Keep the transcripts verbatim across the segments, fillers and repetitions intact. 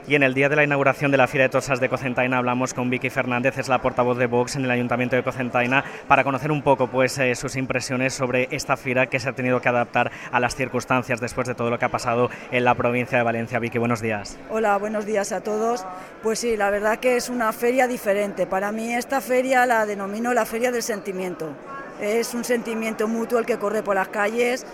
Y en el día de la inauguración de la Fira de Tosas de Cocentaina hablamos con Vicky Fernández, es la portavoz de Vox en el Ayuntamiento de Cocentaina, para conocer un poco pues, eh, sus impresiones sobre esta fira que se ha tenido que adaptar a las circunstancias después de todo lo que ha pasado en la provincia de Valencia. Vicky, buenos días. Hola, buenos días a todos. Pues sí, la verdad que es una feria diferente. Para mí esta feria la denomino la Feria del Sentimiento. Es un sentimiento mutuo el que corre por las calles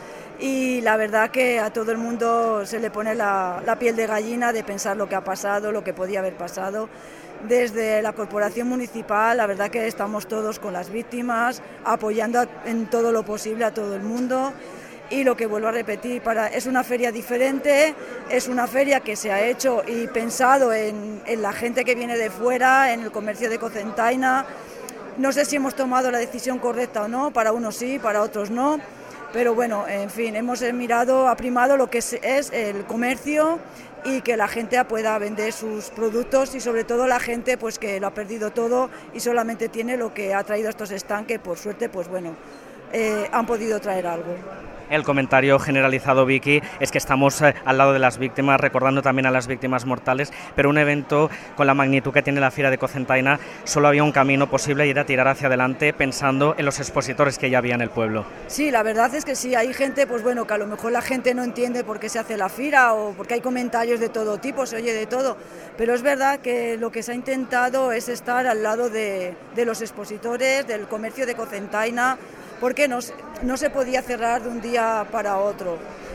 y la verdad que a todo el mundo se le pone la, la piel de gallina de pensar lo que ha pasado, lo que podía haber pasado. Desde la corporación municipal, la verdad que estamos todos con las víctimas, apoyando en todo lo posible a todo el mundo. Y lo que vuelvo a repetir, para, es una feria diferente, es una feria que se ha hecho y pensado en, en la gente que viene de fuera, en el comercio de Cocentaina. No sé si hemos tomado la decisión correcta o no, para unos sí, para otros no, pero bueno, en fin, hemos mirado, ha primado lo que es, es el comercio y que la gente pueda vender sus productos y sobre todo la gente pues que lo ha perdido todo y solamente tiene lo que ha traído estos stands que por suerte pues bueno, eh, han podido traer algo. El comentario generalizado, Vicky, es que estamos eh, al lado de las víctimas, recordando también a las víctimas mortales, pero un evento con la magnitud que tiene la Fira de Cocentaina, solo había un camino posible y era tirar hacia adelante pensando en los expositores que ya había en el pueblo. Sí, la verdad es que sí, hay gente, pues bueno, que a lo mejor la gente no entiende por qué se hace la fira o porque hay comentarios de todo tipo, se oye de todo, pero es verdad que lo que se ha intentado es estar al lado de, de los expositores, del comercio de Cocentaina, porque no, no se podía cerrar de un día para otro.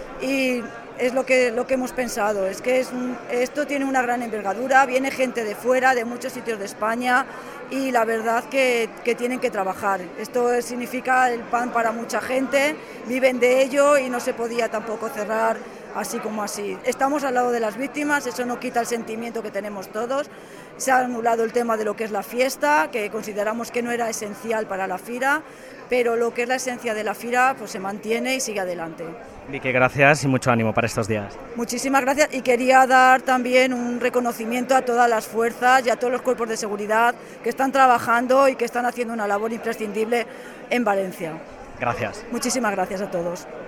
Y es lo que, lo que hemos pensado, es que es un, esto tiene una gran envergadura, viene gente de fuera, de muchos sitios de España, y la verdad que, que tienen que trabajar. Esto significa el pan para mucha gente, viven de ello y no se podía tampoco cerrar así como así. Estamos al lado de las víctimas, eso no quita el sentimiento que tenemos todos. Se ha anulado el tema de lo que es la fiesta, que consideramos que no era esencial para la fira, pero lo que es la esencia de la fira pues se mantiene y sigue adelante. Vicky, gracias y mucho ánimo para estos días. Muchísimas gracias y quería dar también un reconocimiento a todas las fuerzas y a todos los cuerpos de seguridad que están trabajando y que están haciendo una labor imprescindible en Valencia. Gracias. Muchísimas gracias a todos.